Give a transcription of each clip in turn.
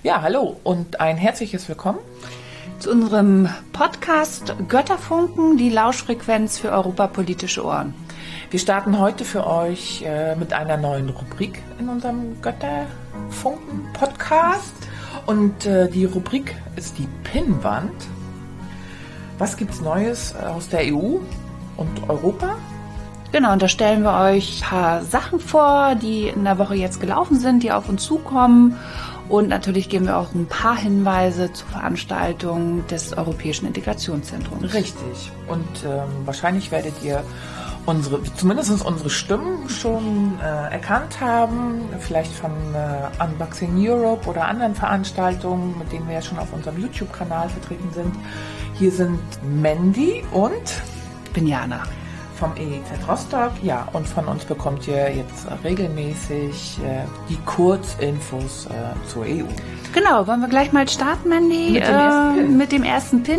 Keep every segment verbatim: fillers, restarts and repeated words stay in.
Ja, hallo und ein herzliches Willkommen zu unserem Podcast Götterfunken, die Lauschfrequenz für europapolitische Ohren. Wir starten heute für euch äh, mit einer neuen Rubrik in unserem Götterfunken-Podcast. Und äh, die Rubrik ist die Pinnwand. Was gibt's Neues aus der E U und Europa? Genau, und da stellen wir euch ein paar Sachen vor, die in der Woche jetzt gelaufen sind, die auf uns zukommen. Und natürlich geben wir auch ein paar Hinweise zur Veranstaltung des Europäischen Integrationszentrums. Richtig. Und ähm, wahrscheinlich werdet ihr unsere, zumindest unsere Stimmen schon äh, erkannt haben. Vielleicht von äh, Unboxing Europe oder anderen Veranstaltungen, mit denen wir ja schon auf unserem YouTube-Kanal vertreten sind. Hier sind Mandy und Binjana vom E E Z Rostock, ja, und von uns bekommt ihr jetzt regelmäßig äh, die Kurzinfos äh, zur E U. Genau, wollen wir gleich mal starten, Mandy, mit dem, äh, ersten Pin. mit dem ersten Pin.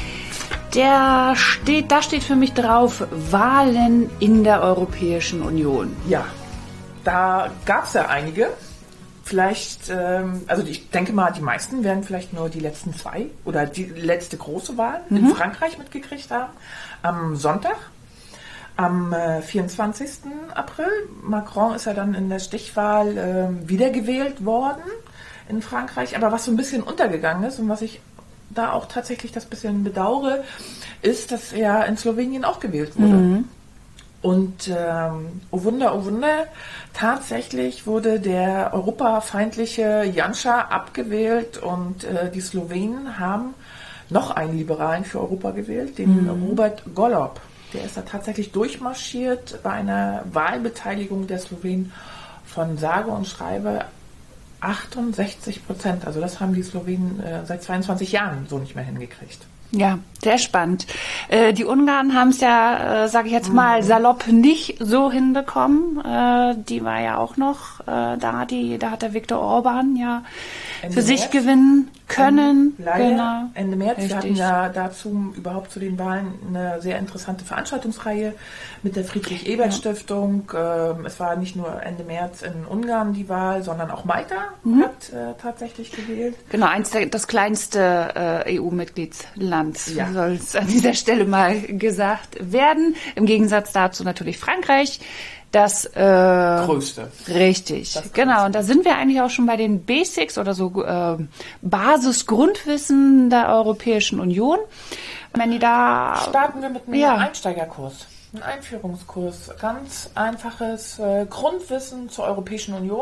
Der steht, da steht für mich drauf, Wahlen in der Europäischen Union. Ja, da gab es ja einige. Vielleicht, ähm, also ich denke mal, die meisten werden vielleicht nur die letzten zwei oder die letzte große Wahl mhm. in Frankreich mitgekriegt haben. Am Sonntag. Am äh, vierundzwanzigsten April, Macron ist ja dann in der Stichwahl äh, wiedergewählt worden in Frankreich. Aber was so ein bisschen untergegangen ist und was ich da auch tatsächlich das bisschen bedauere, ist, dass er in Slowenien auch gewählt wurde. Mhm. Und ähm, oh Wunder, oh Wunder, tatsächlich wurde der europafeindliche Janša abgewählt und äh, die Slowenen haben noch einen Liberalen für Europa gewählt, den mhm. Robert Golob. Der ist da tatsächlich durchmarschiert bei einer Wahlbeteiligung der Slowenen von sage und schreibe achtundsechzig Prozent. Also das haben die Slowenen äh, seit zweiundzwanzig Jahren so nicht mehr hingekriegt. Ja, sehr spannend. Äh, die Ungarn haben es ja, äh, sage ich jetzt mal, mhm. salopp nicht so hinbekommen. Äh, die war ja auch noch äh, da. Die, da hat der Viktor Orban ja Ende für sich März. gewinnen können. Ende, leider genau. Ende März. Richtig. Wir hatten ja dazu überhaupt zu den Wahlen eine sehr interessante Veranstaltungsreihe mit der Friedrich-Ebert-Stiftung. Ja. Ähm, es war nicht nur Ende März in Ungarn die Wahl, sondern auch Malta mhm. hat äh, tatsächlich gewählt. Genau, eins der, das kleinste äh, E U-Mitgliedsland. Ja. Soll es an dieser Stelle mal gesagt werden. Im Gegensatz dazu natürlich Frankreich. Das äh, Größte. Richtig, das genau. Größte. Und da sind wir eigentlich auch schon bei den Basics oder so äh, Basisgrundwissen der Europäischen Union. Wenn die da starten wir mit einem ja. Einsteigerkurs, ein Einführungskurs. Ganz einfaches äh, Grundwissen zur Europäischen Union.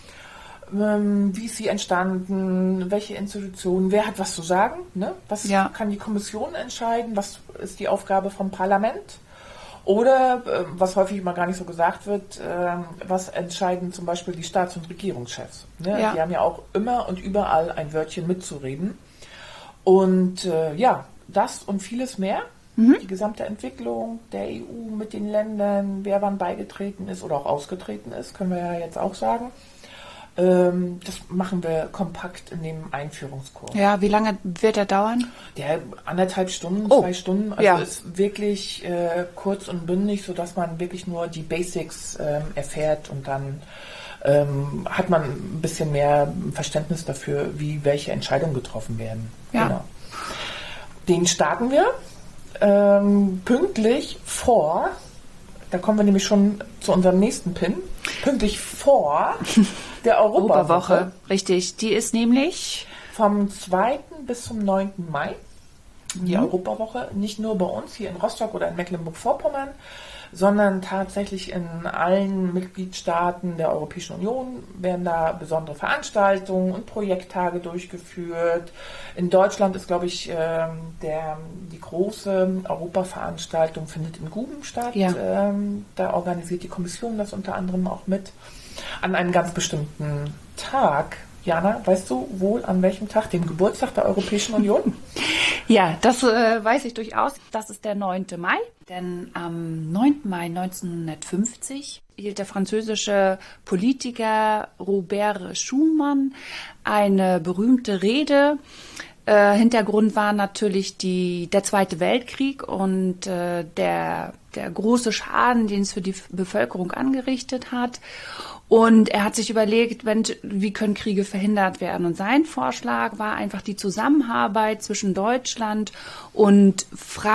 Ähm, wie ist sie entstanden? Welche Institutionen? Wer hat was zu sagen? Ne? Was ja. kann die Kommission entscheiden? Was ist die Aufgabe vom Parlament? Oder, äh, was häufig immer gar nicht so gesagt wird, äh, was entscheiden zum Beispiel die Staats- und Regierungschefs? Ne? Ja. Die haben ja auch immer und überall ein Wörtchen mitzureden. Und äh, ja, das und vieles mehr. Mhm. Die gesamte Entwicklung der E U mit den Ländern, wer wann beigetreten ist oder auch ausgetreten ist, können wir ja jetzt auch sagen. Ähm, das machen wir kompakt in dem Einführungskurs. Ja, wie lange wird der dauern? Der anderthalb Stunden, oh. zwei Stunden. Also ja. ist wirklich äh, kurz und bündig, sodass man wirklich nur die Basics ähm, erfährt und dann ähm, hat man ein bisschen mehr Verständnis dafür, wie welche Entscheidungen getroffen werden. Ja. Genau. Den starten wir ähm, pünktlich vor. Da kommen wir nämlich schon zu unserem nächsten Pin. Pünktlich vor der Europawoche. Europawoche, richtig. Die ist nämlich vom zweiten bis zum neunten Mai. Die mhm. Europawoche. Nicht nur bei uns hier in Rostock oder in Mecklenburg-Vorpommern, sondern tatsächlich in allen Mitgliedstaaten der Europäischen Union werden da besondere Veranstaltungen und Projekttage durchgeführt. In Deutschland ist, glaube ich, der, die große Europaveranstaltung findet in Guben statt. Ja. Da organisiert die Kommission das unter anderem auch mit. An einem ganz bestimmten Tag. Jana, weißt du wohl an welchem Tag? Dem Geburtstag der Europäischen Union? Ja, das äh, weiß ich durchaus. Das ist der neunte Mai. Denn am neunten Mai neunzehnhundertfünfzig hielt der französische Politiker Robert Schuman eine berühmte Rede Äh, Hintergrund war natürlich die, der Zweite Weltkrieg und äh, der, der große Schaden, den es für die Bevölkerung angerichtet hat. Und er hat sich überlegt, wenn, wie können Kriege verhindert werden? Und sein Vorschlag war einfach die Zusammenarbeit zwischen Deutschland und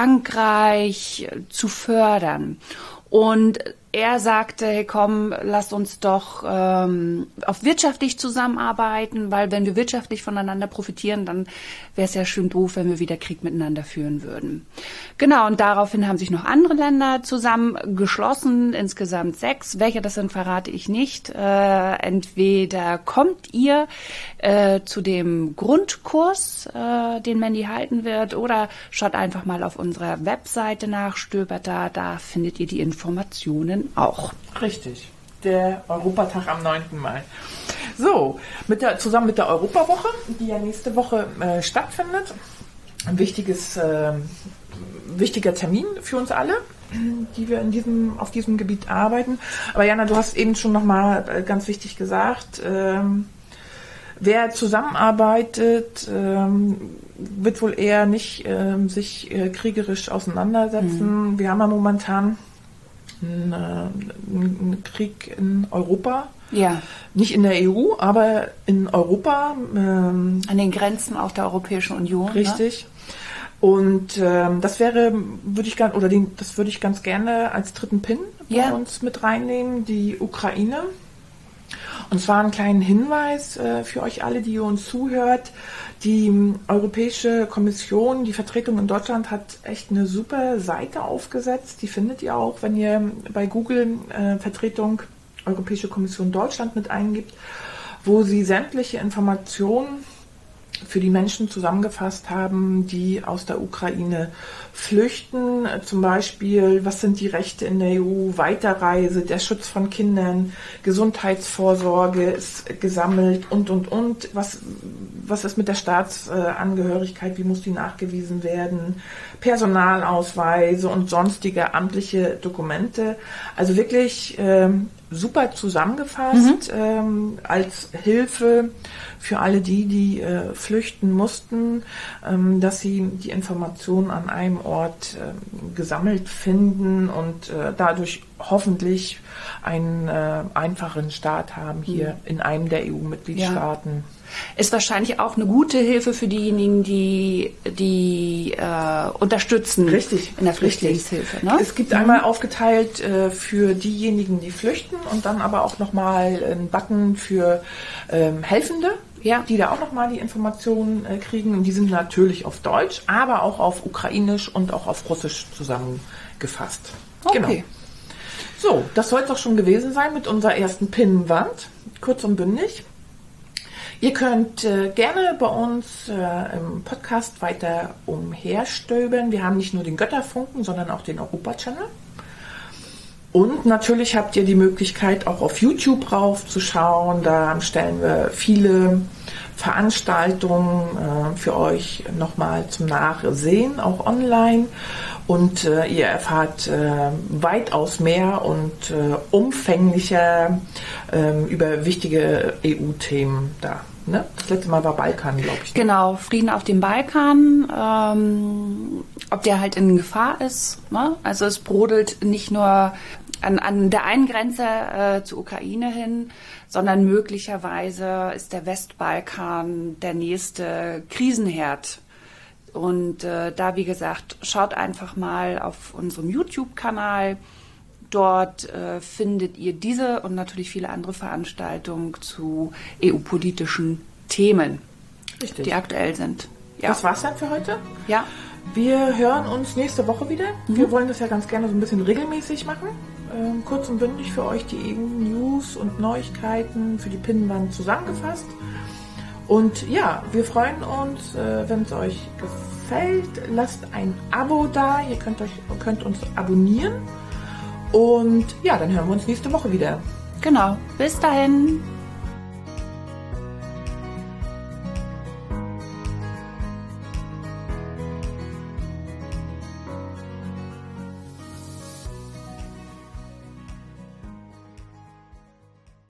Frankreich zu fördern. Und er sagte, hey komm, lasst uns doch ähm, auf wirtschaftlich zusammenarbeiten, weil wenn wir wirtschaftlich voneinander profitieren, dann wäre es ja schön doof, wenn wir wieder Krieg miteinander führen würden. Genau, und daraufhin haben sich noch andere Länder zusammengeschlossen, insgesamt sechs. Welche das sind, verrate ich nicht. Äh, entweder kommt ihr äh, zu dem Grundkurs, äh, den Mandy halten wird, oder schaut einfach mal auf unserer Webseite nach, stöbert da, da findet ihr die Informationen auch. Richtig. Der Europatag am neunten Mai. So, mit der, zusammen mit der Europawoche, die ja nächste Woche äh, stattfindet. Ein wichtiges, äh, wichtiger Termin für uns alle, die wir in diesem, auf diesem Gebiet arbeiten. Aber Jana, du hast eben schon nochmal äh, ganz wichtig gesagt, ähm, wer zusammenarbeitet, ähm, wird wohl eher nicht ähm, sich äh, kriegerisch auseinandersetzen. Mhm. Wir haben ja momentan Ein, ein Krieg in Europa. Ja. Nicht in der E U, aber in Europa. Ähm, An den Grenzen auch der Europäischen Union. Richtig. Ne? Und ähm, das wäre, würde ich ganz, oder den, das würde ich ganz gerne als dritten Pin ja. bei uns mit reinnehmen, die Ukraine. Und zwar einen kleinen Hinweis äh, für euch alle, die ihr uns zuhört. Die Europäische Kommission, die Vertretung in Deutschland, hat echt eine super Seite aufgesetzt. Die findet ihr auch, wenn ihr bei Google äh, Vertretung Europäische Kommission Deutschland mit eingibt, wo sie sämtliche Informationen für die Menschen zusammengefasst haben, die aus der Ukraine flüchten. Zum Beispiel, was sind die Rechte in der E U, Weiterreise, der Schutz von Kindern, Gesundheitsvorsorge ist gesammelt und, und, und. Was, was ist mit der Staatsangehörigkeit, wie muss die nachgewiesen werden, Personalausweise und sonstige amtliche Dokumente. Also wirklich ähm, super zusammengefasst mhm. ähm, als Hilfe für alle die, die äh, flüchten mussten, ähm, dass sie die Informationen an einem Ort äh, gesammelt finden und äh, dadurch hoffentlich einen äh, einfachen Start haben hier mhm. in einem der E U-Mitgliedstaaten. Ja. Ist wahrscheinlich auch eine gute Hilfe für diejenigen, die, die äh, unterstützen Richtig, in der Flüchtlingshilfe. Ne? Es gibt mhm. einmal aufgeteilt äh, für diejenigen, die flüchten und dann aber auch nochmal einen Button für ähm, Helfende, ja. die da auch nochmal die Informationen äh, kriegen. Und die sind natürlich auf Deutsch, aber auch auf Ukrainisch und auch auf Russisch zusammengefasst. Okay. Genau. So, das soll es doch schon gewesen sein mit unserer ersten Pinnwand. Kurz und bündig. Ihr könnt äh, gerne bei uns äh, im Podcast weiter umherstöbern. Wir haben nicht nur den Götterfunken, sondern auch den Europa-Channel. Und natürlich habt ihr die Möglichkeit, auch auf YouTube raufzuschauen. Da stellen wir viele Veranstaltungen äh, für euch nochmal zum Nachsehen, auch online. Und äh, ihr erfahrt äh, weitaus mehr und äh, umfänglicher äh, über wichtige E U-Themen da. Ne? Das letzte Mal war Balkan, glaube ich. Genau, Frieden auf dem Balkan, ähm, ob der halt in Gefahr ist. Ne? Also es brodelt nicht nur an, an der einen Grenze äh, zur Ukraine hin, sondern möglicherweise ist der Westbalkan der nächste Krisenherd. Und äh, da, wie gesagt, schaut einfach mal auf unserem YouTube-Kanal. Dort äh, findet ihr diese und natürlich viele andere Veranstaltungen zu E U-politischen Themen, Richtig. die aktuell sind. Ja. Das war's dann für heute. Ja. Wir hören uns nächste Woche wieder. Mhm. Wir wollen das ja ganz gerne so ein bisschen regelmäßig machen. Ähm, kurz und bündig für euch die E U-News und Neuigkeiten für die Pinnwand zusammengefasst. Und ja, wir freuen uns, äh, wenn es euch gefällt. Lasst ein Abo da. Ihr könnt, euch, könnt uns abonnieren. Und ja, dann hören wir uns nächste Woche wieder. Genau. Bis dahin.